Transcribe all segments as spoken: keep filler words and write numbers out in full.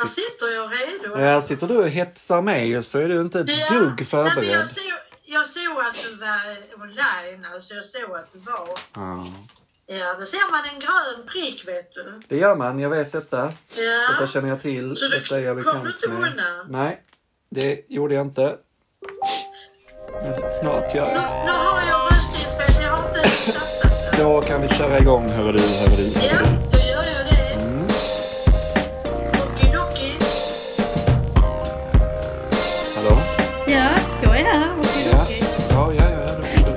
Här sitter jag redo. Ja, sitter du och hetsar mig så är du inte ett ja. dugg förberedd. Nej, men jag, såg, jag såg att du var online, alltså jag såg att du var. Ja. Ja, då ser man en grön prick, vet du. Det gör man, jag vet detta. Ja. Detta känner jag till. Så detta är jag du, kom du inte med. undan? Nej, det gjorde jag inte. Men snart gör jag. Nu, nu har jag röstningsspel, jag har inte startat det. Då kan vi köra igång, hör du, hör du. Ja, då gör jag det. Mm. Okidoki. Hallå? Ja, jag är här. Okidoki. Ja, ja, ja, ja.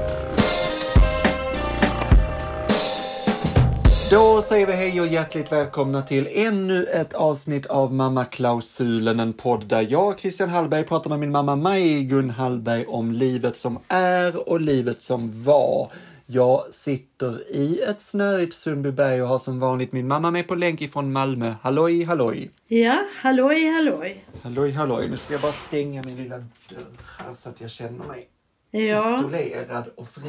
Då säger vi hej och hjärtligt välkomna till ännu ett avsnitt av Mamma-klausulen, en podd där jag, Christian Hallberg, pratar med min mamma Maj-Gun Hallberg om livet som är och livet som var. Jag sitter i ett snöigt Sundbyberg och har som vanligt min mamma med på länk ifrån Malmö. Halloj, halloj. Ja, halloj, halloj. Halloj, halloj. Nu ska jag bara stänga min lilla dörr här så att jag känner mig Ja. isolerad och fri.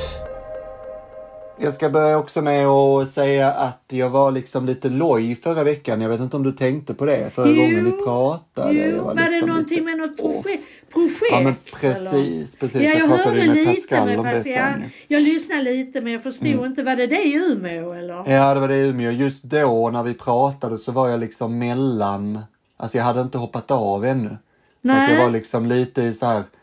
Jag ska börja också med att säga att jag var liksom lite loj förra veckan. Jag vet inte om du tänkte på det förra jo, gången vi pratade. Jo, var, var liksom det någonting lite... med något projekt? projekt ja, men precis. eller? precis. Ja, jag, jag pratade hörde med lite Pascal med om det Pascal. sen. Jag, jag lyssnade lite men jag förstod mm. inte. Var det det i Umeå eller? Ja, det var det i Umeå. Just då när vi pratade så var jag liksom mellan... Alltså jag hade inte hoppat av ännu. Så att jag var liksom lite så här...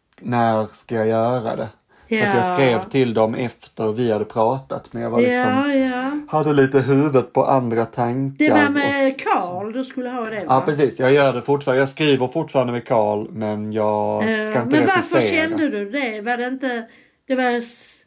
När ska jag göra det? Ja. Så att jag skrev till dem efter vi hade pratat. Men jag var liksom, ja, ja. hade lite huvudet på andra tankar. Det var med och... Karl, du skulle ha det va? Ja, precis. Jag gör det fortfarande. Jag skriver fortfarande med Karl, men jag ska uh, inte Men refusera. varför kände du det? Var det inte... Det var...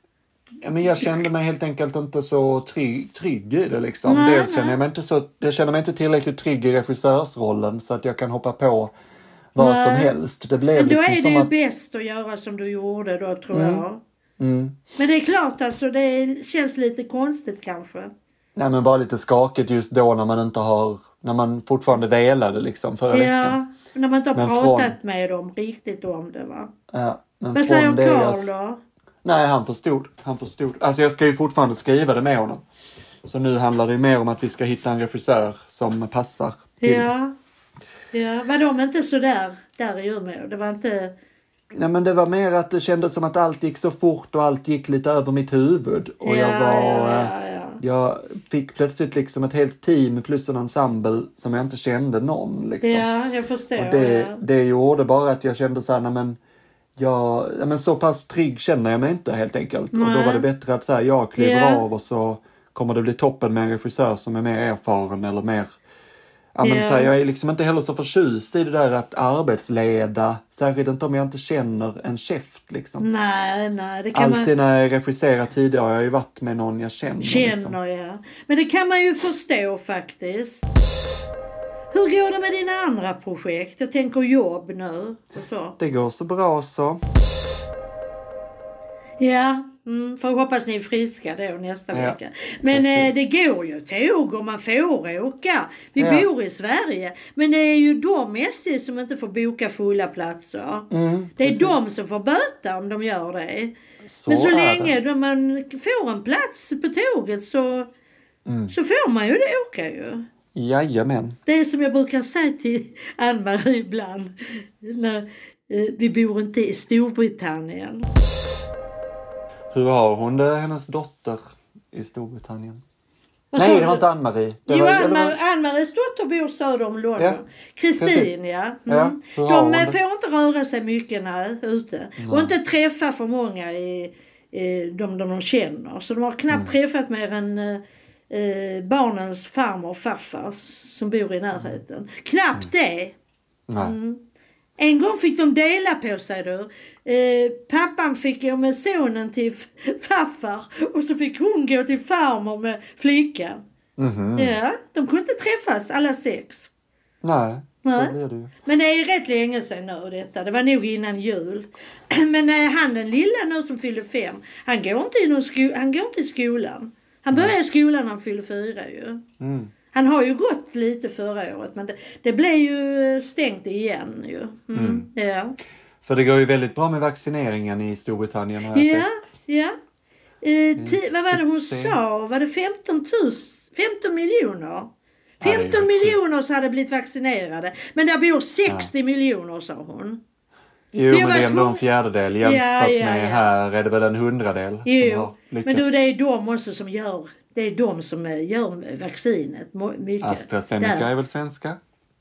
Ja, men jag kände mig helt enkelt inte så trygg, trygg i det liksom. Nej, Dels nej. känner jag mig inte så... Jag känner mig inte tillräckligt trygg i regissörsrollen så att jag kan hoppa på vad nej. som helst. Det blev Men då liksom är det som ju att... bäst att göra som du gjorde då, tror Mm. jag. Mm. Men det är klart alltså, det känns lite konstigt kanske. Nej, men bara lite skakigt just då när man inte har... När man fortfarande velade liksom förra Ja, veckan. när man inte har Men pratat från... med dem riktigt om det va. Ja, men Vad säger från det Karl jag... då? Nej, han förstod. Han förstod. Alltså jag ska ju fortfarande skriva det med honom. Så nu handlar det mer om att vi ska hitta en regissör som passar till. Ja, ja. Var de inte så där, där i Umeå? Det var inte... Nej, men det var mer att det kändes som att allt gick så fort och allt gick lite över mitt huvud. Och ja, jag var... ja, ja, ja. Jag fick plötsligt liksom ett helt team plus en ensemble som jag inte kände någon. Liksom. Ja, jag förstår. Och det, ja. det gjorde bara att jag kände så här, nej men... Jag, ja, men så pass trygg känner jag mig inte helt enkelt. Nej. Och då var det bättre att så här, jag kliver Ja. av och så kommer det bli toppen med en regissör som är mer erfaren eller mer... Ja, men Ja. så här, jag är liksom inte heller så förtjust i det där att arbetsleda. Särskilt inte om jag inte känner en chef liksom. Nej, nej. Det kan Alltid man... när jag regisserar tidigare har jag ju varit med någon jag känner. Känner, liksom. ja. Men det kan man ju förstå faktiskt. Hur går det med dina andra projekt? Jag tänker jobb nu och så. Det går så bra så. Ja, mm, får hoppas ni är friska då nästa Ja, vecka. Men eh, det går ju tåg och man får åka. Vi Ja. bor i Sverige. Men det är ju de S J som inte får boka fulla platser. Mm, det är precis. de som får böta om de gör det. Så Men så är länge det. då man får en plats på tåget så, Mm. så får man ju det åka ju. Jajamän. Det är som jag brukar säga till Ann-Marie ibland. När, eh, vi bor inte i Storbritannien. Hur har hon det, hennes dotter i Storbritannien? Vad sa Nej, du? det var inte Ann-Marie. Det Jo, var, eller Ann-Mar- var- Ann-Maries dotter bor söder om London. Ja, Kristin, precis. ja. Mm. Ja, hur har hon De det? får inte röra sig mycket nej, ute. Nej. Och inte träffa för många i, i de, de de känner. Så de har knappt Mm. träffat mer än eh, barnens farmor och farfar som bor i närheten. Knappt det. Nej. Mm. En gång fick de dela på sig då. Eh, pappan fick gå med sonen till f- farfar och så fick hon gå till farmor med flickan. Mhm. Ja, de kunde inte träffas alla sex. Nej, Nej. så blir det ju. Men det är rätt länge sedan nu detta. Det var nog innan jul. Men eh, han den lilla nu som fyller fem, han går inte i, någon sko- han går inte i skolan. Han började i skolan när han fyllde fyra ju. Mm. Han har ju gått lite förra året men det, det blev ju stängt igen ju. Mm. Mm. Ja. För det går ju väldigt bra med vaccineringen i Storbritannien har jag Ja, sett. ja. Eh, ti- vad var det hon succé. sa? Var det femton tusen, femton miljoner femton miljoner så hade blivit vaccinerade. Men där bor sextio ja. miljoner, sa hon. Jo, men det är ändå en fjärdedel. Jämfört ja, ja, med ja. här är det väl en hundradel jo, som har lyckats. Men du, det är de också som gör, det är de som gör vaccinet. Mycket. AstraZeneca där. Är väl svenska?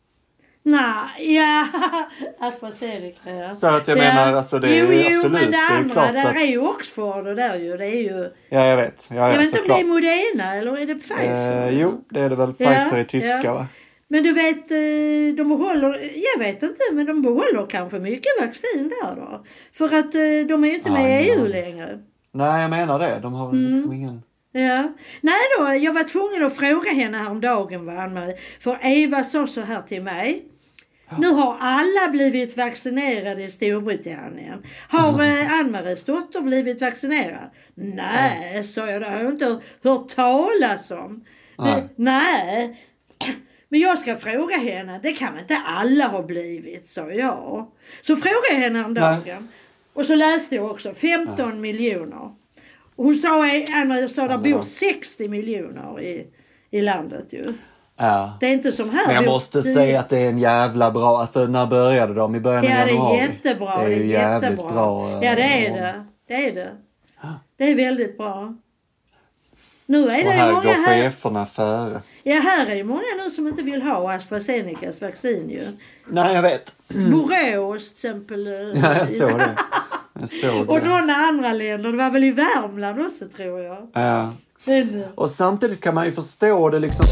Nej, ja, AstraZeneca, ja. Så att jag ja. menar, alltså det är jo, ju jo, absolut. men det andra, det är där att... är ju Oxford och där ju, det är ju... Ja, jag vet. Ja, ja, jag vet inte om klart. det är Moderna eller är det Pfizer? Eh, jo, det är det väl. Pfizer ja, i tyska, ja. va? Men du vet, de behåller, jag vet inte, men de behåller kanske mycket vaccin där då. För att de är ju inte med i E U längre. Nej, jag menar det. De har mm. liksom ingen... Ja. Nej då, jag var tvungen att fråga henne häromdagen vad han med. För Eva sa så här till mig. Nu har alla blivit vaccinerade i Storbritannien. Har eh, Ann-Maries dotter blivit vaccinerad? Nej, sa jag. Det har jag inte hört talas om. Nej. Nej. Men jag ska fråga henne. Det kan inte alla ha blivit, sa jag. Så frågade jag henne om dagen. Och så läste jag också femton Nej. miljoner. Och hon sa, Ann-Marie sa, där bor sextio miljoner i, i landet ju. Ja. Det är inte som här. Men jag måste tio. säga att det är en jävla bra... Alltså när började de? I början av januari? Ja, det är jättebra. Det är, det är jävligt jättebra. bra. Ja, det är det. Det är det. Det är väldigt bra. Nu är det och här många går här... cheferna före. Ja, här är ju många nu som inte vill ha AstraZenecas vaccin ju. Nej, jag vet. Mm. Borås till exempel. Ja, jag såg det. Jag såg och det. några andra länder. Det var väl i Värmland också, tror jag. Ja. Men... Och samtidigt kan man ju förstå det liksom...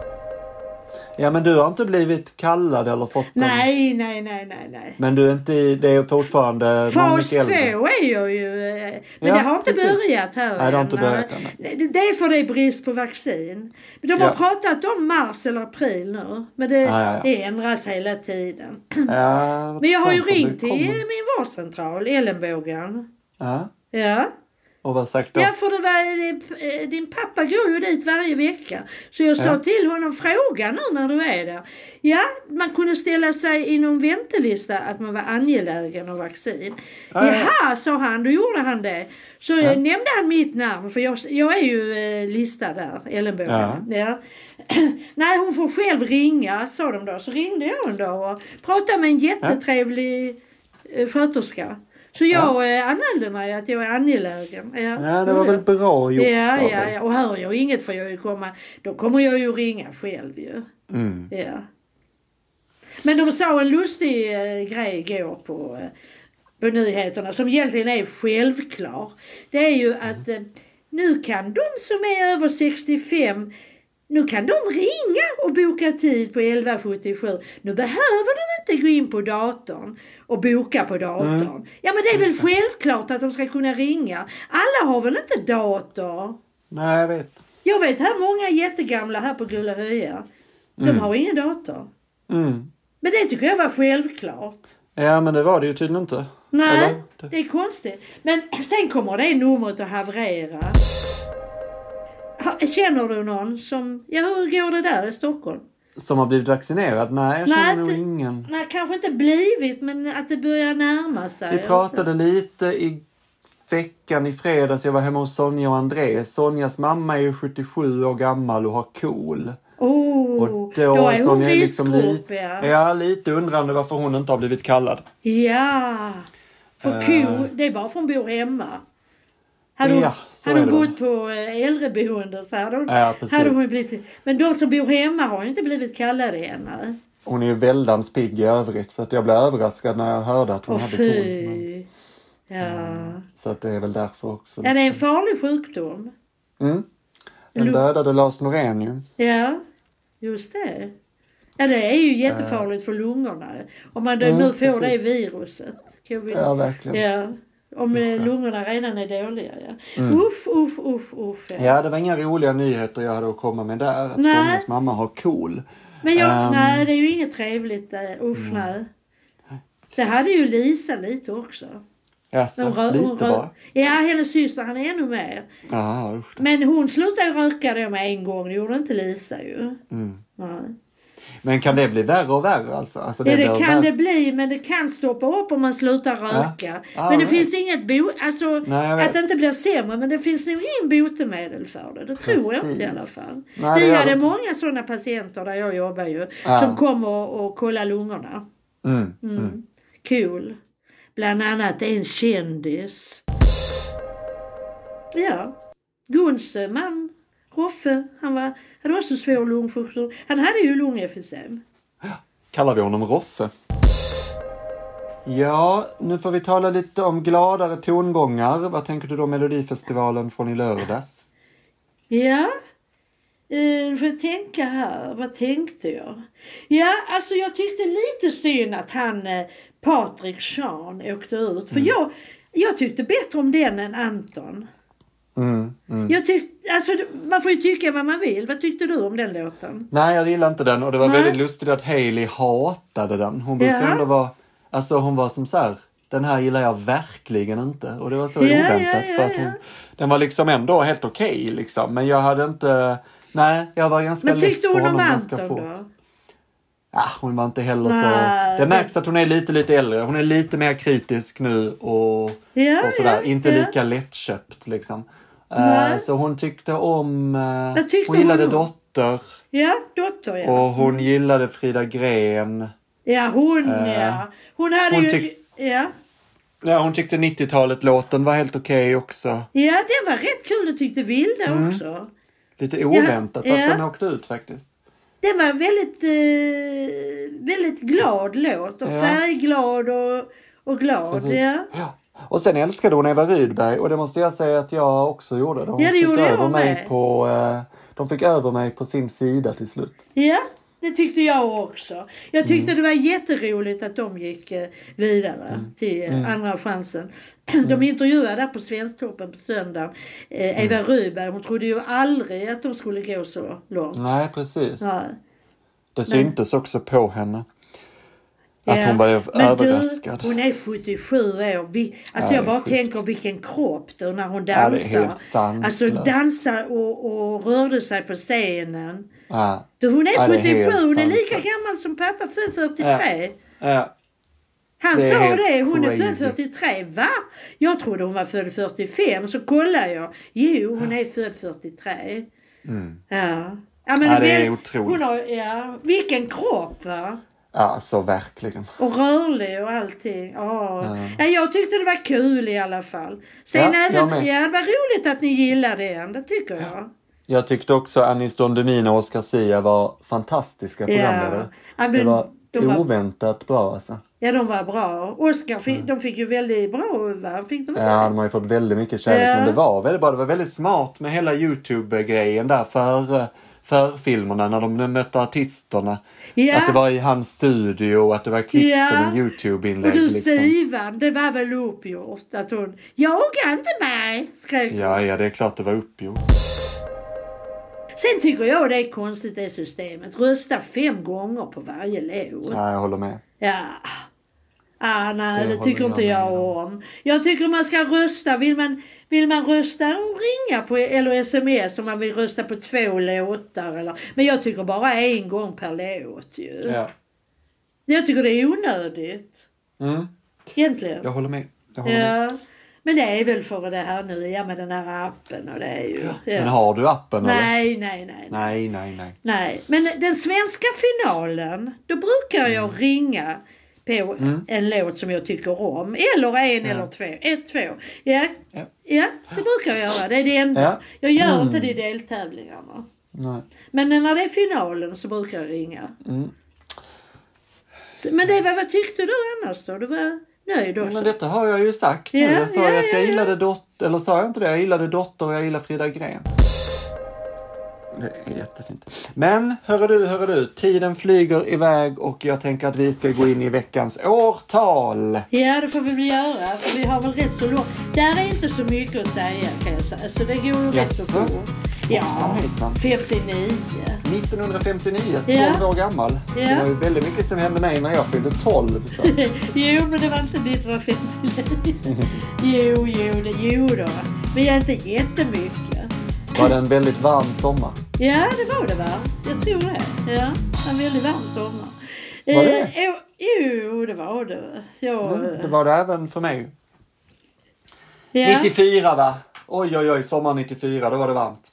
Ja, men du har inte blivit kallad eller fått en... Nej, nej, nej, nej, nej. Men du är inte i... Det är fortfarande... Fas två är jag ju... Men ja, det har inte precis. börjat här. Nej, det har inte börjat än. Det är för det är brist på vaccin. Men de har ja. pratat om mars eller april nu. Men det, ja, ja, ja. det ändras hela tiden. Ja, men jag har ju ringt till min vårdcentral, Ellenbågen. Ja. Ja. Och vad sagt då? Ja, för det var, din pappa går ju dit varje vecka. Så jag sa ja. till honom, fråga nu när du är där. Ja, man kunde ställa sig i någon väntelista att man var angelägen om vaccin. Ja, ja. Jaha, sa han, då gjorde han det. Så ja. nämnde han mitt namn, för jag, jag är ju eh, listad där, Ellenbågen. Ja. Ja. Nej, hon får själv ringa, sa de då. Så ringde jag en dag och pratade med en jättetrevlig ja. sköterska. Så jag ja. anmälde mig att jag är angelägen. Ja, ja det var väl bra gjort. Ja, ja, ja. Och hör jag inget får jag ju komma. Då kommer jag ju ringa själv ju. Mm. Ja. Men de sa en lustig eh, grej igår på, eh, på nyheterna som egentligen är självklar. Det är ju mm. att eh, nu kan de som är över sextiofem... Nu kan de ringa och boka tid på elva sjuttiosju. Nu behöver de inte gå in på datorn och boka på datorn. Mm. Ja, men det är väl självklart att de ska kunna ringa. Alla har väl inte dator? Nej, jag vet. Jag vet här många jättegamla här på Gullahöja. De mm. har ingen dator. Mm. Men det tycker jag var självklart. Ja, men det var det ju tydligen inte. Nej, Eller? det är konstigt. Men sen kommer det numret att haverera. Känner du någon som... Ja, hur går det där i Stockholm? Som har blivit vaccinerad? Nej, jag känner nej, nog inte, ingen. Nej, kanske inte blivit, men att det börjar närma sig. Vi pratade lite i veckan i fredags. Jag var hemma hos Sonja och Andrés. Sonjas mamma är ju sjuttiosju år gammal och har KOL. Oh, och då, då är hon liksom riskgrupp, li- ja. Ja, lite undrande varför hon inte har blivit kallad. Ja, för uh, KOL, det är bara för hon bor hemma. Hade hon, ja, hade hon bott på äldreboende så hade hon, ja, hade hon blivit... Men de som bor hemma har ju inte blivit kallade än. Hon är ju väldans pigg i övrigt så att jag blev överraskad när jag hörde att hon oh, hade KOL. Men, ja. um, så att det är väl därför också. Ja, det är en farlig sjukdom. Mm. Den L- dödade Lars Norén ju. Ja, just det. Ja, det är ju jättefarligt uh. för lungorna. Om man mm, nu får precis. det viruset. Vi... Ja, verkligen. Ja. Om usch, lungorna redan är dåliga, ja. Mm. Usch, usch, usch, usch. Ja. ja, det var inga roliga nyheter jag hade att komma med där. Att Sonjas mamma har KOL. Men jag, um, nej, det är ju inget trevligt. Usch, mm. nej. Det hade ju Lisa lite också. Jaså, rö- lite rö- bara? Ja, hennes syster, han är ännu mer. Aha, usch. Men hon slutade ju röka då med en gång. Det gjorde inte Lisa ju. Mm. Nej. Men kan det bli värre och värre alltså? alltså det, det kan värre. det bli, men det kan stoppa upp om man slutar röka. Ja. Ah, men det right. finns inget bo, alltså Nej, att det inte blir sämre, men det finns nog ingen botemedel för det. Det tror Precis. jag inte i alla fall. Nej, Vi hade inte. många sådana patienter där jag jobbar ju, ah. som kommer och, och kollar lungorna. Mm. Mm. Mm. Cool. Bland annat en kändis. Ja. Guns man, Roffe, han var, hade också svår lungsjukdom. Han hade ju lungemfysem. Kallar vi honom Roffe. Ja, nu får vi tala lite om gladare tongångar. Vad tänker du då om Melodifestivalen från i lördags? Ja, eh, får jag tänka här. Vad tänkte jag? Ja, alltså jag tyckte lite synd att han, eh, Patrik Sean, åkte ut. För mm. jag, jag tyckte bättre om den än Anton. Mm, mm. Jag tyckte, alltså, man får ju tycka vad man vill. Vad tyckte du om den låten? Nej, jag gillar inte den. Och det var Nej. väldigt lustigt att Hailey hatade den. Hon brukar Ja. ändå vara... Alltså hon var som så här... Den här gillar jag verkligen inte. Och det var så Ja, oväntat. ja, ja, för att hon, ja. Den var liksom ändå helt okej. Okay, liksom. Men jag hade inte... Nej, jag var ganska Men less tyckte på hon honom om ganska Anton fort. då? Ja, hon var inte heller Nej, så... Det märks att hon är lite, lite äldre. Hon är lite mer kritisk nu. Och, Ja, och sådär. ja, inte ja. lika lättköpt liksom. Nej. Uh, så hon tyckte om... Uh, Vad tyckte hon gillade hon om? Dotter. Ja, Dotter, ja. Och hon gillade Frida Gren. Ja, hon, Uh, ja. Hon hade hon ju... tyck- Ja. Ja, hon tyckte nittiotalet-låten var helt okej okay också. Ja, den var rätt kul, det tyckte Vilda Mm. också. Lite oväntat Ja, att ja. den åkte ut faktiskt. Den var väldigt, eh, väldigt glad låt och Ja. färgglad och, och glad. Precis. Ja. Ja. Och sen älskade hon Eva Rydberg och det måste jag säga att jag också gjorde. De Ja, det fick gjorde över jag mig med. på, eh, de fick över mig på sin sida till slut. ja, det tyckte jag också. Jag tyckte Mm. det var jätteroligt att de gick eh, vidare Mm. till eh, Mm. andra chansen. De intervjuade där på Svensktoppen på söndagen. Eh, Eva Mm. Rydberg, hon trodde ju aldrig att de skulle gå så långt. Nej, precis. Ja. Det syntes också på henne. Att Ja, hon var men överraskad. Du, hon är sjuttiosju år. Vi, alltså Ja, jag det är bara sjukt. tänker vilken kropp då när hon Ja, det är dansar. helt sanslöst. Alltså dansa och, och rörde sig på scenen. Ja. Du, hon är Ja, det är sjuttiosju, helt hon är lika sanslöst. gammal som pappa, född fyrtiotre. Ja. Han Det är sa helt det, hon är crazy. född fyrtiotre. Va? Jag trodde hon var född fyrtiofem, så kollade jag. Jo, hon är född fyrtiotre. Mm. Ja. Ja, men Ja, det är väl- otroligt. Hon har, ja, vilken kropp, va? Ja, så verkligen. Och rörlig och allting. Ja. Ja. Ja, jag tyckte det var kul i alla fall. Sen Ja, jag även, med. ja, det var roligt att ni gillade den, det tycker jag. Jag tyckte också Anis Don Demina och Oscar Sia var fantastiska programledare. Ja, men det var de var- oväntat bra alltså. Ja, de var bra. Oscar, fick, de fick ju väldigt bra, va? Fick de inte? Ja, de har ju fått väldigt mycket kärlek. Ja. Men det var väldigt bra. Det var väldigt smart med hela YouTube-grejen där för, för filmerna när de mötte artisterna. Ja. Att det var i hans studio och att det var klippt Ja. som en Och YouTube-inlägg. du liksom. Sivan, det var väl uppgjort att hon, jaga inte mig, skrek hon. Ja, ja, det är klart det var uppgjort. Sen tycker jag det är konstigt det systemet. Rösta fem gånger på varje låt. Ja, jag håller med. Ja. Ah, nej, Det det tycker håller inte jag jag med om. Jag tycker man ska rösta. Vill man, vill man rösta och ringa på eller sms om man vill rösta på två låtar. Eller, men jag tycker bara en gång per låt ju. Ja. Jag tycker det är onödigt. Mm, Egentligen. jag håller med. Jag håller med. Ja. Men det är väl för det här nu, ja, med den här appen och det är ju... Ja. Men har du appen eller? Nej, nej, nej, nej. Nej, nej, nej. Nej, men den svenska finalen, då brukar jag Mm. ringa på en låt som jag tycker om. Eller en eller två. Ett, två. Ja, Ja. ja, det brukar jag göra. Det är det enda. Ja. Jag gör Mm. inte det i deltävlingarna. nej. Men när det är finalen så brukar jag ringa. Mm. Men det var, vad tyckte du annars då? Du var nöjd också? Men detta har jag ju sagt nu. Ja, Jag sa ju ja, att jag ja, gillade Dotter, eller sa jag inte det? Jag gillade Dotter och jag gillar Frida Gren. Det är jättefint. Men, hörru du, hörru du. Tiden flyger iväg och jag tänker att vi ska gå in i veckans årtal. Ja, det får vi väl göra. För vi har väl rätt så långt. Där är inte så mycket att säga, kan jag säga. Så det går ju rätt så Jaså? fort. Ja, Hoppsan, hejsan. femtionio. nittonhundrafemtionio, Ja. tolv år gammal. Ja. Det var ju väldigt mycket som hände mig när jag fyllde tolv. Så. Jo, men det var inte nittonhundrafemtionio. jo, jo, det, jo då. Men jag är inte jättemycket. Var det en väldigt varm sommar? Ja, det var det, va? Jag tror det. Ja, En väldigt varm sommar. Var det? Eh, jo, jo, det var det. Jag, Mm, det var det även för mig. ja. nittiofyra va? Oj oj oj, sommar nittiofyra, då var det varmt.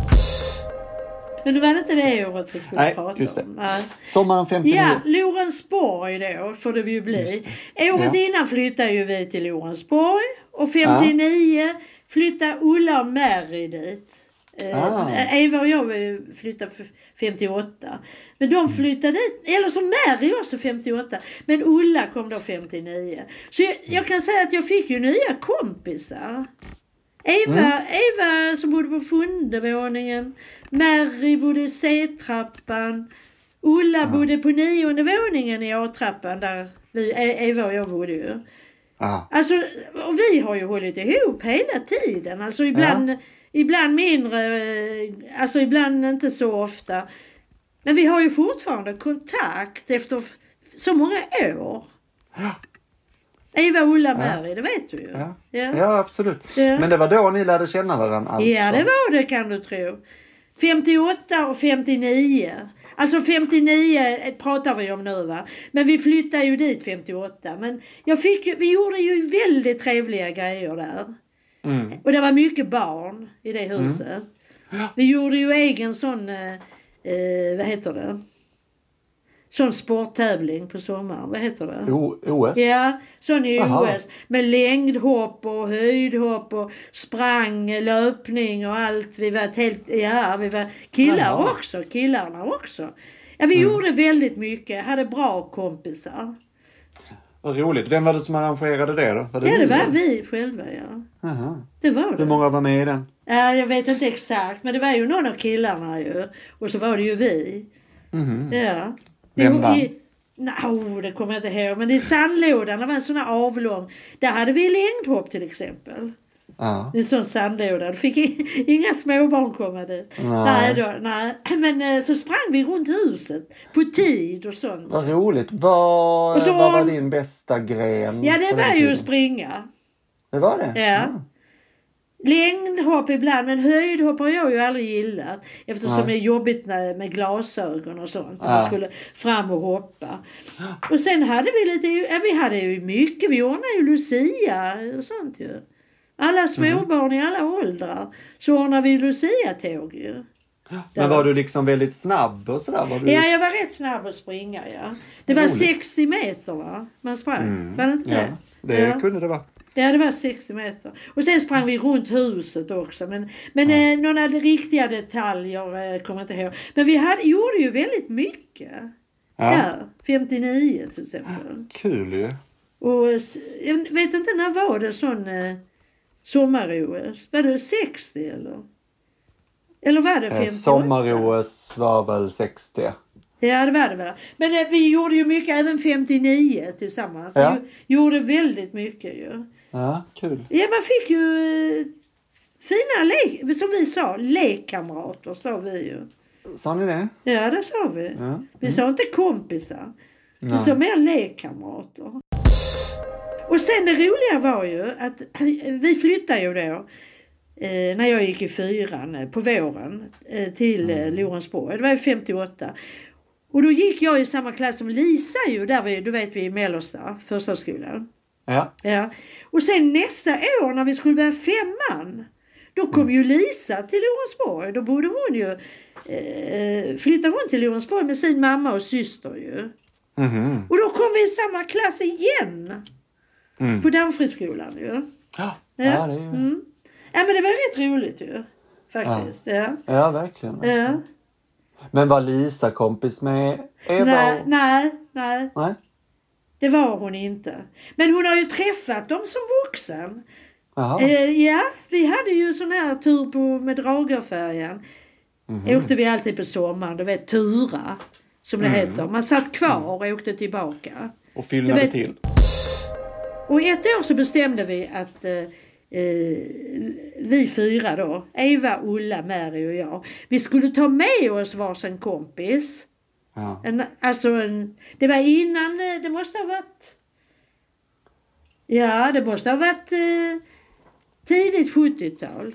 Men det var inte det året vi skulle Nej, prata just det. om. Nej. Sommaren femtionio. Ja, Lorensborg då får det ju bli. Året Ja. innan flyttade ju vi till Lorensborg. Och femtionio ja. flyttade Ulla och Mary dit. Ah. Eh, Eva och jag flyttade femtioåtta. Men de flyttade dit, eller som Mary också femtioåtta. Men Ulla kom då femtionio. Så jag, jag kan säga att jag fick ju nya kompisar. Eva, mm. Eva som bodde på sjunde våningen. Mary bodde i C-trappan. Ulla mm. bodde på nionde våningen i A-trappan där vi, Eva och jag bodde ju. Ah. Alltså, och vi har ju hållit ihop hela tiden. Alltså ibland, ja. ibland mindre, alltså ibland inte så ofta. Men vi har ju fortfarande kontakt efter så många år. Ja. Eva, Ulla, ja. Mary, det vet du ju. Ja, ja. ja absolut. Ja. Men det var då ni lärde känna varandra alltså. Ja, det var det kan du tro. femtioåtta och femtionio. Alltså femtionio pratar vi om nu va. Men vi flyttade ju dit femtioåtta. Men jag fick, vi gjorde ju väldigt trevliga grejer där. Mm. Och det var mycket barn i det huset. Mm. Ja. Vi gjorde ju egen sån, eh, vad heter det? Sån sporttävling på sommaren. Vad heter det? O- OS? Ja, sån i Aha. O S. Med längdhopp och höjdhopp och sprang, löpning och allt. Vi var ett helt, ja, vi var killar Aha. också. Killarna också. Ja, vi mm. gjorde väldigt mycket. Hade bra kompisar. Vad roligt. Vem var det som arrangerade det då? Var det ja, det ni, var då? vi själva, ja. Aha. Det var det. Hur många var med i den? Ja, jag vet inte exakt. Men det var ju någon av killarna ju. Och så var det ju vi. Mm. Ja. Vem vann? Nej, det kommer jag inte ihåg. Men i sandlådan, det var en sån här avlång. Där hade vi längdhopp till exempel. Ja. En sån sandlåda. Det fick inga småbarn komma dit. Nej. nej då, nej. Men så sprang vi runt huset på tid och sånt. Vad roligt. Vad, och så, vad var din bästa gren? Ja, det var ju att springa. Det var det? Ja. ja. Längdhopp ibland, men höjdhopp har jag ju aldrig gillat. Eftersom Nej. det är jobbigt med glasögon och sånt. När Ja. man skulle fram och hoppa. Och sen hade vi lite, ja, vi hade ju mycket. Vi ordnade ju Lucia och sånt ju. Alla småbarn mm. i alla åldrar. Så ordnade vi Lucia-tåg ju. Men var du liksom väldigt snabb och sådär? Var du... Ja, jag var rätt snabb att springa, ja. Det var roligt. sextio meter va? Man sprang. Mm. Var det inte det? Ja, det ja. kunde det vara. Ja, det var sextio meter. Och sen sprang vi runt huset också. Men, men ja. eh, några riktiga detaljer eh, kommer jag inte ihåg. Men vi hade, gjorde ju väldigt mycket. Ja. Där, femtionio till exempel. Kul ju. Och jag vet inte, när var det sån eh, sommar-O S? Var det sextio eller? Eller var det femtioåtta? Eh, sommar-O S var väl sextio. Ja, det var det väl. Men eh, vi gjorde ju mycket, även femtionio tillsammans. Ja. Vi gjorde väldigt mycket ju. Ja, kul. Ja, man fick ju eh, fina lek, som vi sa, lekkamrater sa vi ju. Sa ni det? Ja, det sa vi. Ja. Mm. Vi sa inte kompisar. Vi ja. sa mer lekkamrater. Och sen det roliga var ju att vi flyttade ju då, eh, när jag gick i fyran eh, på våren eh, till eh, Lorensborg. Det var ju femtioåtta. Och då gick jag i samma klass som Lisa ju, där vi, du vet vi i Mellersta, första skolan. Ja. Ja. Och sen nästa år när vi skulle börja femman, då kom mm. ju Lisa till Lorensborg. Då bodde hon ju, eh, flyttade hon till Lorensborg med sin mamma och syster ju. Mm-hmm. Och då kom vi i samma klass igen. Mm. På Damfridsskolan ju. Ja, ja. ja det är ju... Mm. Ja, men det var rätt roligt ju. Faktiskt, ja. Ja, ja verkligen. Alltså. Ja. Men var Lisa kompis med Eva? Nej, och... nej, nej. Nej. Det var hon inte. Men hon har ju träffat dem som vuxen. Eh, ja, vi hade ju sån här tur på med Dragarfärjan. Mm-hmm. Åkte vi alltid på sommaren, du vet, Tura som det mm. heter. Man satt kvar och åkte tillbaka. Och fyllnade vet, till. Och ett år så bestämde vi att eh, eh, vi fyra då, Eva, Ulla, Mary och jag, vi skulle ta med oss varsin kompis. Ja. En, alltså en, det var innan, det måste ha varit, ja det måste ha varit eh, tidigt sjuttiotal.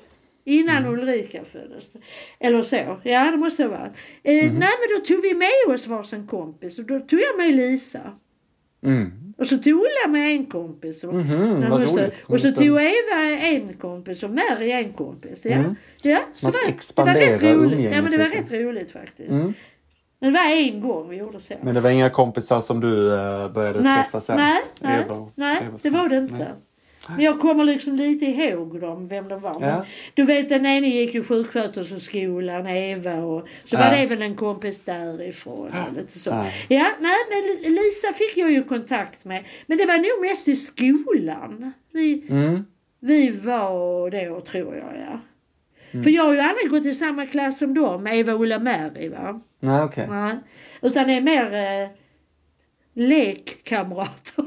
Innan Mm. Ulrika föddes. Eller så. Ja, det måste det ha varit. Eh, Mm. Nej, men då tog vi med oss varsin kompis. Och då tog jag med Lisa. Mm. Och så tog Ulla med en kompis. Och, Mhm, när vad hon så- roligt. och så Liten- tog Eva en kompis och Mary en kompis. Ja, Mm. ja så Man var, det var expandera rätt roligt. umgänget Ja, men det var lite. rätt roligt faktiskt. Mm. Men det var en gång vi gjorde så. Men det var inga kompisar som du uh, började nej, träffa sen? nej, nej, Eva och- nej Eva det var det Svensson. inte. Nej. Men jag kommer liksom lite ihåg dem, vem de var. Men Ja. du vet, den ene gick ju sjuksköterskeskolan, Eva, och så Ja. var det väl en kompis därifrån. Och lite så. Ja. Ja, nej, men Lisa fick jag ju kontakt med. Men det var nog mest i skolan. Vi, Mm. vi var då, tror jag, ja. För jag har ju aldrig gått i samma klass som dem, Eva, Ulla, Mary, va? Nej, okej. Nej. Utan det är mer eh, lekkamrater.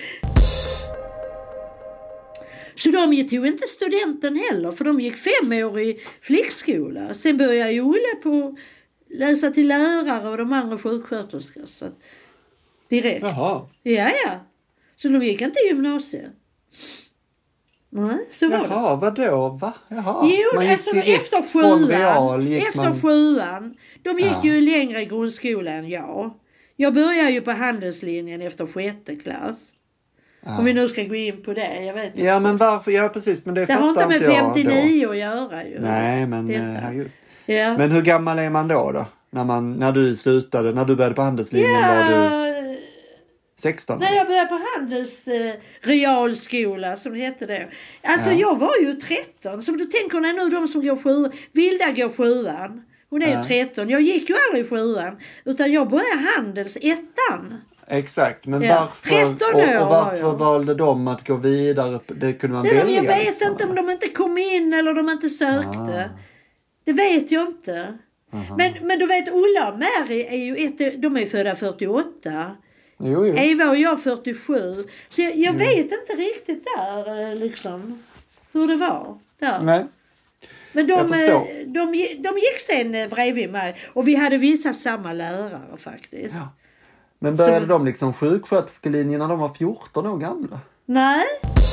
Så de tog inte studenten heller, för de gick fem år i flickskola. Sen började ju Ulla på läsa till lärare och de andra sjuksköterskor. Så att, direkt. Jaha. Ja, ja. Så de gick inte i gymnasiet. Nej, så var det. Jaha, vadå? Va? Jaha. Jo, Man gick alltså direkt efter från real, sjuan. gick Efter man... sjuan. De gick Ja. ju längre i grundskolan än jag. Jag började ju på handelslinjen efter sjätte klass. Ja. Om vi nu ska gå in på det, jag vet inte. Ja, men varför? Ja, precis. Men det, Det har fattar inte med jag femtionio att göra ju. Då. Nej, men Detta. eh, herregud. Ja. Men hur gammal är man då då? När, man, när du slutade, när du började på handelslinjen var du Ja, sexton? när jag började på Handels eh, realskola, som det hette det. Alltså Ja. jag var ju tretton. Som du tänker när nu de som går sjuan, Vilda går sjuan. Hon är Ja. ju tretton. Jag gick ju aldrig i sjuan. Utan jag började Handels ettan. Exakt, men Ja. varför, tretton år och, och varför var jag. valde de att gå vidare? Det kunde man Nej, men välja. jag vet liksom. inte om de inte kom in eller de inte sökte. Ah. Det vet jag inte. Aha. Men, men du vet, Ulla och Mary är ju ett, de är födda fyrtioåtta. Jo, jo. Eva och jag fyrtiosju. Så jag, jag vet inte riktigt där eh, liksom hur det var där. Nej. Men jag de, förstår. eh, de, de gick sen eh, bredvid mig. Och vi hade vissa samma lärare faktiskt. Ja. Men började Så- de liksom sjuksköterskelinjen när de var fjorton år gamla? Nej.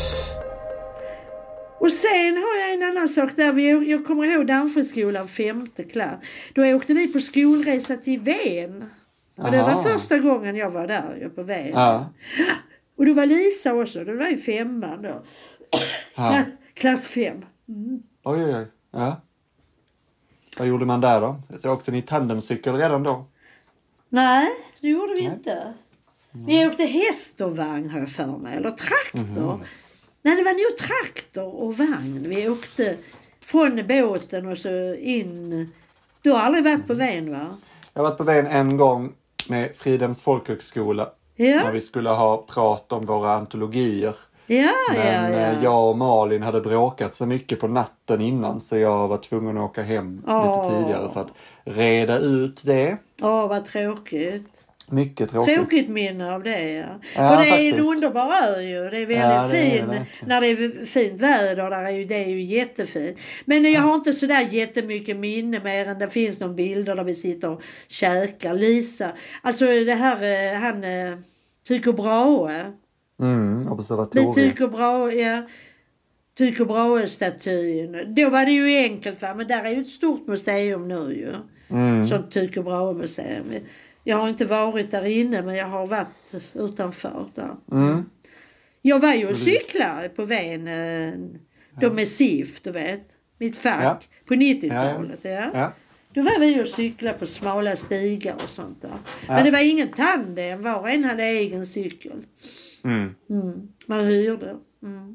Och sen har jag en annan sak där. Vi, jag kommer ihåg Dansjöskolan femte klass. Då åkte vi på skolresa till Ven. Och det var Aha. första gången jag var där, jag på Ven. Ja. Och då var Lisa också, det var ju femman då. Ja. Kla- Klass fem. Oj, oj, oj. Ja. Vad gjorde man där då? Så åkte ni tandemcykel redan då? Nej, det gjorde vi Nej. inte. Vi åkte häst och vagn, har jag för mig. Eller traktor. Nej, det var nog traktor och vagn. Vi åkte från båten och så in. Du har aldrig varit på Ven, va? Jag har varit på vägen en gång med Fridhems folkhögskola. När Ja, vi skulle ha prat om våra antologier. ja, Men ja. eh, ja. jag och Malin hade bråkat så mycket på natten innan. Så jag var tvungen att åka hem Åh. lite tidigare för att reda ut det. Åh, vad tråkigt. Mycket tråkigt. Tråkigt minne av det, ja. Ja, För det är faktiskt. en underbar ö ju. Det är väldigt Ja, det är fin. det. När det är fint väder, där är ju, det är ju jättefint. Men jag har inte sådär jättemycket minne mer än det finns någon bilder där vi sitter och käkar. Lisa. Alltså det här, eh, han eh, Tycho Brahe. Mm, Med observatorium. Tycho Brahe, ja. Tycho Brahe-statyn. Då var det ju enkelt, va. Men där är ju ett stort museum nu ju. Mm. Som Tycho Brahe-museum. Jag har inte varit där inne, men jag har varit utanför där. Mm. Jag var ju och cyklare på Ven. eh, Då med S I F, du vet. Mitt fack. Ja. På nittiotalet, ja. Ja. Då var vi och cyklade på smala stigar och sånt där. Ja. Men det var ingen tandem. Var och en hade egen cykel. Mm. Mm. Man hyrde. Mm.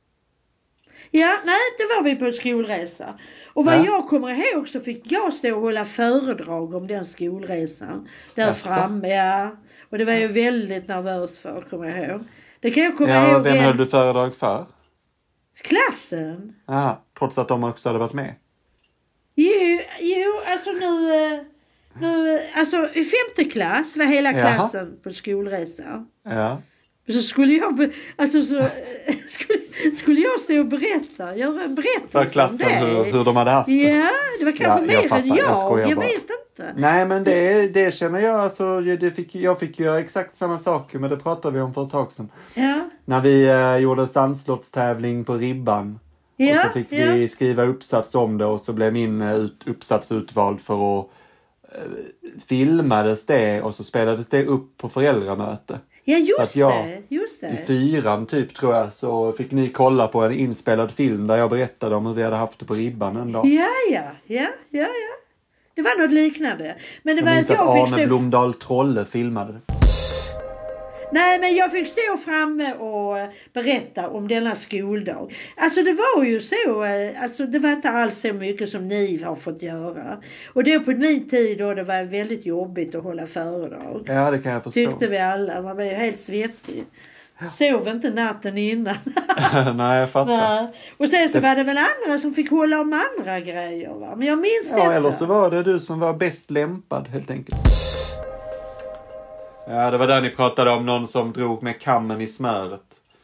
Ja, nej, det var vi på en skolresa. Och vad Ja. jag kommer ihåg så fick jag stå och hålla föredrag om den skolresan. Där Jaså? framme, ja. Och det var jag väldigt nervös för, kommer jag ihåg. Det kan jag komma Ja, ihåg. vem en- höll du föredrag för? Klassen. Aha, trots att de också hade varit med. Jo, jo alltså nu... eh, nu alltså i femte klass var hela Jaha. klassen på skolresa. Ja. Så skulle jag, be- alltså så, skulle, skulle jag stå och berätta, göra en berättelse För klassen om det. hur, hur de hade haft det. Ja, det var kanske Ja, jag mer fattar. än Jag jag. skojar Jag, bara. vet inte. Nej, men det, det känner jag. Alltså, det fick, jag fick göra exakt samma saker, men det pratade vi om för ett tag sedan. Ja, När vi eh, gjorde sandslottstävling på ribban. Ja, och så fick ja. vi skriva uppsats om det och så blev min ut, uppsats utvald för att eh, filmades det och så spelades det upp på föräldramöte. Ja, Så just att jag, det. Just det. I fyran typ tror jag så fick ni kolla på en inspelad film där jag berättade om hur vi hade haft det på ribban en dag. Ja, ja, ja, ja, ja. Det var något liknande. Men det jag var minns att jag att fick Arne stå... Blomdahl Trolle filmade det. Nej, men jag fick stå framme och berätta om denna skoldag. Alltså det var ju så, alltså det var inte alls så mycket som ni har fått göra. Och då på min tid då det var väldigt jobbigt att hålla föredrag. Ja, det kan jag förstå. Tyckte vi alla, man var ju helt svettig. Sov inte natten innan. Nej, jag fattar. Ja. Och sen så var det väl andra som fick hålla om andra grejer, va? Men jag minns Ja, detta. eller så var det du som var bäst lämpad helt enkelt. Ja, det var där ni pratade om någon som drog med kammen i smöret.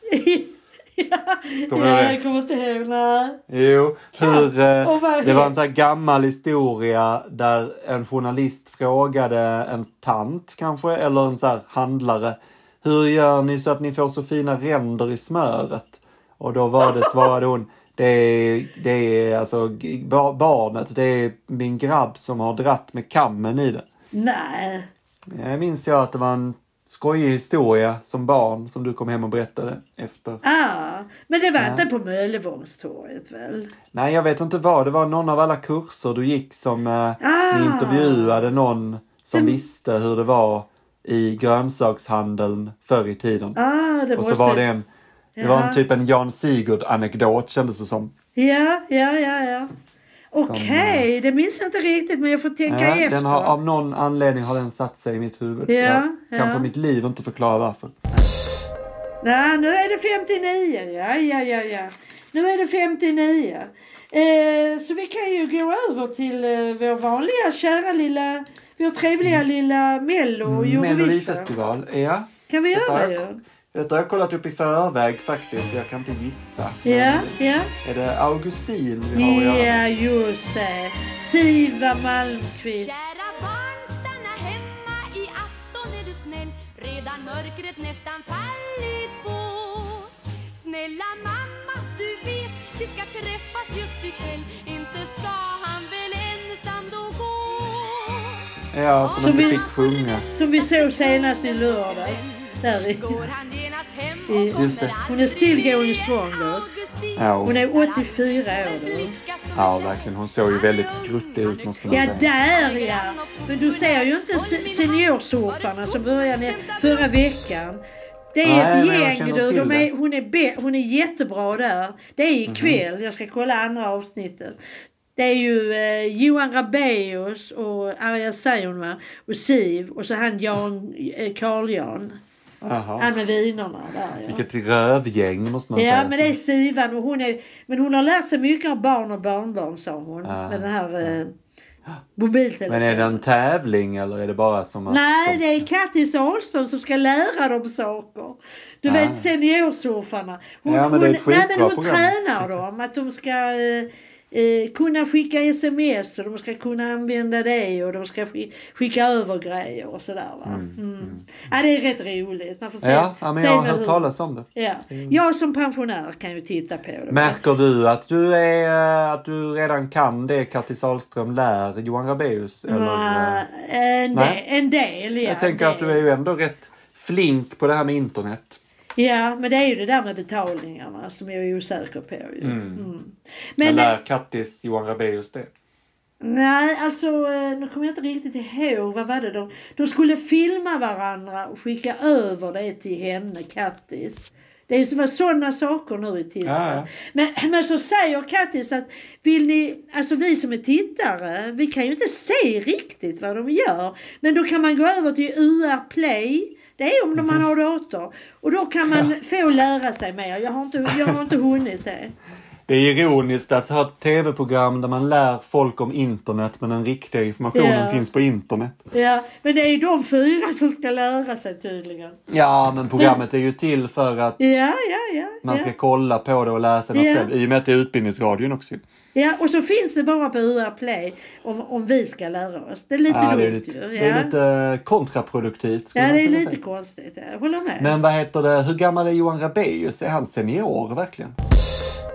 ja, Kommer ja du det? jag kommer inte ihåg, nej. Jo, hur, eh, Och vad- det var en sån här gammal historia där en journalist frågade en tant kanske, eller en så här handlare. Hur gör ni så att ni får så fina ränder i smöret? Och då var det, svarade hon, det är, det är alltså barnet, det är min grabb som har dratt med kammen i det. Nej. Jag minns jag att det var en skojig historia som barn som du kom hem och berättade efter. Ah, men det var Ja. inte på Möllevångstorget väl? Nej, jag vet inte vad. Det var någon av alla kurser du gick som eh, Ah. ni intervjuade någon som Det- visste hur det var i grönsakshandeln förr i tiden. Ah, det och måste... så var det en, det Ja. var en typ en Jan Sigurd-anekdot kändes det som. Ja, ja, ja, ja. Okej, det minns jag inte riktigt men jag får tänka Ja, efter. den har, av någon anledning har den satt sig i mitt huvud. Ja, jag kan ja. för mitt liv inte förklara varför. Nej, nu är det femtionio. Ja, ja, ja, ja. Nu är det femtionio. Eh, så vi kan ju gå över till eh, vår vanliga, kära lilla, vår trevliga lilla Mello och Eurovision. Melodifestival, ja. Kan vi Detta har göra jag- ju? Detta har jag kollat upp i förväg faktiskt, så jag kan inte gissa. Ja, Men ja. är det Augustin vi har att göra? Ja, just det. Siva Malmqvist. Kära barn, stanna hemma i afton är du snäll. Redan mörkret nästan fallit på. Snälla mamma, du vet vi ska träffas just ikväll. Inte ska han väl ensam då gå. Ja, som Som inte vi- fick sjunga. Som vi såg senast i lördags. Där i. Går han genast hem I- och kommer just det. Hon är still going strong då. Augustin. Ja, Hon är åttiofyra år då. ja, verkligen. Hon såg ju väldigt skruttig ut måste man Ja, säga. där ja. Men du ser ju inte se- seniorsurfarna som började förra veckan. Det är Nej, ett men jag gäng känner du. till De är, det. hon, är be, hon är jättebra där. Det är ikväll. Jag ska kolla andra avsnittet. Det är ju eh, Johan Rabaeus och Arja Saijonmaa och Siv och så han Jan, eh, Carl Jan. Jaha. Han med vinerna där ja. Vilket rövgäng måste man Ja, säga. men det är Sivan och hon är, men hon har lärt sig mycket av barn och barnbarn sa hon. Ja. Med den här eh, mobiltelefonen. Men är det en tävling eller är det bara som att... Nej, de- det är Kattis Ahlström som ska lära dem saker. Du Ah. vet seniorsurfarna. Hon, Ja, men det är ett hon, nej, men skitbra hon program. tränar dem att de ska eh, eh, kunna skicka sms och de ska kunna använda det och de ska sk- skicka över grejer och sådär va. Mm. Ja, det är rätt roligt. Man får se, Ja, ja, men se jag har med hört hur- talas om det. Ja. Jag som pensionär kan ju titta på det. Märker du att du, är, att du redan kan det Kattis Ahlström lär Johan Rabaeus? Eller, Ja, eh, en, del, nej. en del, ja. jag tänker att du är ju ändå rätt flink på det här med internet. Ja, men det är ju det där med betalningarna som jag är osäker på. Ju. Mm. Men Men lär Kattis Johan Rabaeus det? nej, alltså eh, nu kommer jag inte riktigt ihåg. Vad var det då? De skulle filma varandra och skicka över det till henne, Kattis. Det är som sådana saker nu i tisdag. Ja, ja. Men, men så säger Kattis att vill ni, alltså vi som är tittare, vi kan ju inte se riktigt vad de gör. Men då kan man gå över till U R Play. Det är om man har dator. Och då kan man få lära sig mer. Jag har inte, jag har inte hunnit det. Det är ironiskt att ha ett tv-program där man lär folk om internet men den riktiga informationen Ja. finns på internet. Ja, men det är ju de fyra som ska lära sig tydligen. Ja, men programmet är ju till för att Ja, ja, ja. man ja. ska kolla på det och läsa något Ja. själv. I och med att det är Utbildningsradion också. Ja, och så finns det bara på U R Play om, om vi ska lära oss. Det är lite Ja, dumt det är lite, ju. det är lite kontraproduktivt. skulle Ja, man det är kunna lite säga. konstigt. Jag håller med. Men vad heter det? Hur gammal är Johan Rabaeus? Är han senior verkligen?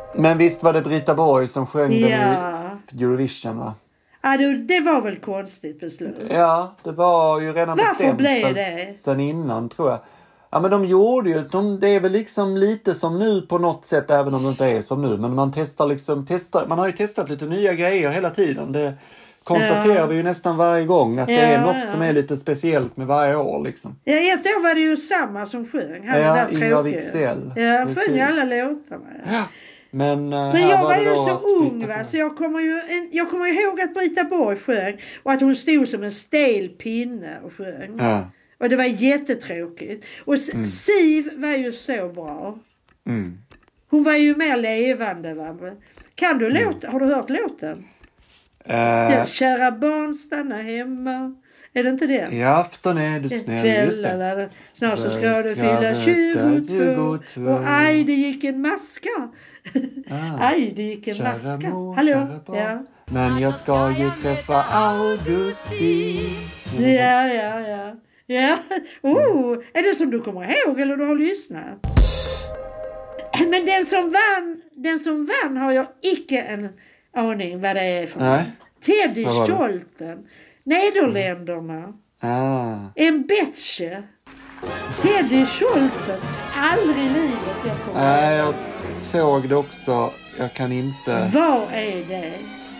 Men visst var det Brita Borg som sjöng Ja. den i Eurovision, va? Ja, det, det var väl konstigt beslut. Ja, det var ju redan Varför bestämt blev för- det? sen innan, tror jag. Ja, men de gjorde ju, de, det är väl liksom lite som nu på något sätt, även om det inte är som nu. Men man testar liksom, testar, man har ju testat lite nya grejer hela tiden. Det konstaterar Ja. vi ju nästan varje gång, att det är Ja, något ja. som är lite speciellt med varje år liksom. Ja, ett år var det ju samma som sjöng. Han Ja, är där Ingvar tråkiga. Wicksell. Ja, han sjöng Precis. alla låtarna. Ja. Ja. Men, eh, Men här jag var det ju då så att ung, Brita va, Borg- så jag kommer ju jag kommer ihåg att Brita Borg sjöng och att hon stod som en stel pinne och sjöng. Ja. Och det var jättetråkigt. Och S- Siv var ju så bra. Mm. Hon var ju mer levande, va. Kan du låt, har du hört låten? Eh, Den, kära barn, stanna hemma. Är det inte det? I afton är du snäll, just det. Kvällarna, snart så ska Ska du fylla det tjugotvå. tjugotvå. Och aj, det gick en maska. Ah. Aj, det gick en Kära maska. mor, Hallå? kära barn. Ja. Men jag ska ju träffa Augusti. Ja, ja, ja. Ja. Oh, är det som du kommer ihåg eller du har lyssnat? Men den som vann, den som vann har jag icke en aning vad det är för. Nej. Teddy Vad var det? Scholten. Nederländerna. Ah. En betsche. Teddy Scholten. Aldrig i livet jag kommer Nej, ihåg. jag såg det också. Jag kan inte... Vad är det?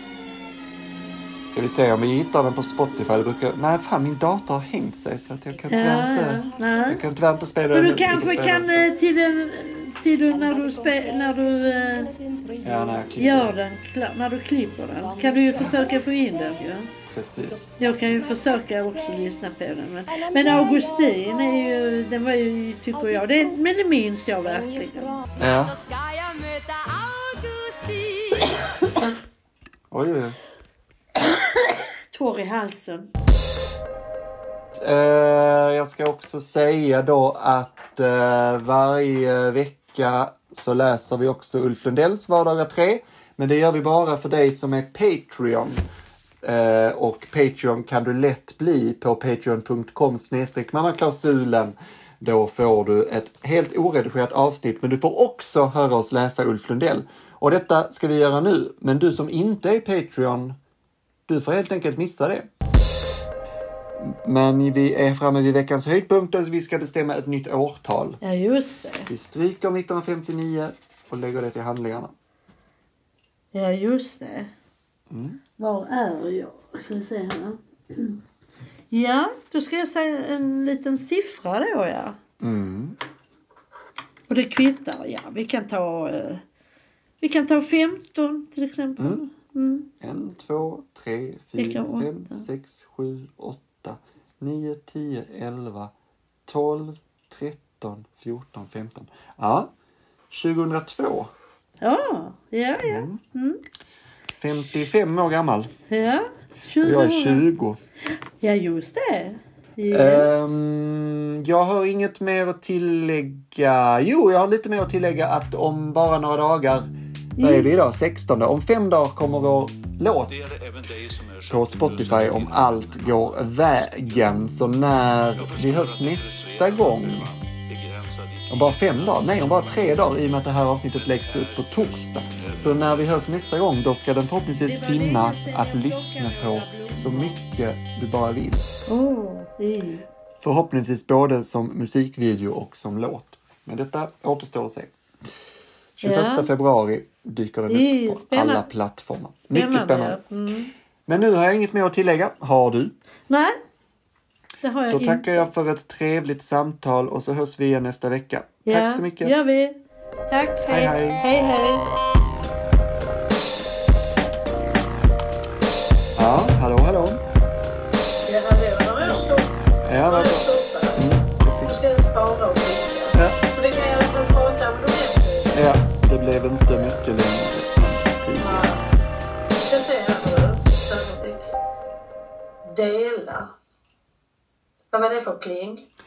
Ska vi se om vi hittar den på Spotify. Det brukar... Nej, fan, min dator har hängt sig så att jag kan tyvärr Ja, inte... nej. Jag kan tyvärr inte spela Men den du nu. kanske Inte kan spela den. eh, till den, till den när du, spe, när du eh, Ja, nej, jag klipper gör den. den, klar, när du klipper den. Kan du ju försöka få in den ju. Precis. Jag kan ju försöka också lyssna på den. Men, men Augustin är ju, den var ju, tycker jag, det, men det minns jag verkligen. Ja. Så ska jag möta Augustin. Oj, oj, oj. Torr i halsen. Eh, jag ska också säga då att eh, varje vecka så läser vi också Ulf Lundells vardagar tre. Men det gör vi bara för dig som är Patreon. Eh, och Patreon kan du lätt bli på patreon punkt com snedstreck mammaklausulen. Då får du ett helt oredigerat avsnitt. Men du får också höra oss läsa Ulf Lundell. Och detta ska vi göra nu. Men du som inte är Patreon, du får helt enkelt missa det. Men vi är framme vid veckans höjdpunkt och vi ska bestämma ett nytt årtal. Ja, just det. Vi stryker nittonhundrafemtionio och lägger det till handlingarna. Ja, just det. Mm. Var är jag? Ska vi se här. Ja, då ska jag säga en liten siffra då, ja. Mm. Och det kvittar, ja. Vi kan ta, eh, vi kan ta femton till exempel. Mm. Mm. En, två, tre, Vilka fyra, åtta? fem, sex, sju, åtta, nio, tio, elva, tolv, tretton, fjorton, femton. Ja, tjugohundratvå. Ja, ja, ja. Mm. femtiofem år gammal. Ja, Och jag är tjugo. tjugo. Ja, just det. Yes. Ehm, jag har inget mer att tillägga. Jo, jag har lite mer att tillägga att om bara några dagar, vad är vi idag? sexton. Om fem dagar kommer vår låt på Spotify om allt går vägen. Så när vi hörs nästa gång, om bara fem dagar, nej om bara tre dagar i och med att det här avsnittet läggs upp på torsdag. Så när vi hörs nästa gång, då ska den förhoppningsvis finnas att lyssna på så mycket du bara vill. Åh, i. Förhoppningsvis både som musikvideo och som låt. Men detta återstår att se. tjugoförsta Ja. februari dyker den Det är upp på spännande. alla plattformar. Mycket spännande. Mm. Men nu har jag inget mer att tillägga. Har du? Nej, det har jag Då inte. tackar jag för ett trevligt samtal och så hörs vi igen nästa vecka. Ja, Tack så mycket. gör vi. Tack, hej. Hej, hej. Hej, hej. Ja, hallå, hallå. Ja, hallå, har jag stoppat? Ja, Har vad jag bra. stoppat? Mm, det Nu fick- ska jag spara och skicka. ja, Så vi kan i alla fall prata om det ordentligt. ja, det blev inte mycket längre än tid. Ja. Vi ska se här nu. Ögonblick. Dela. Vad var det för pling?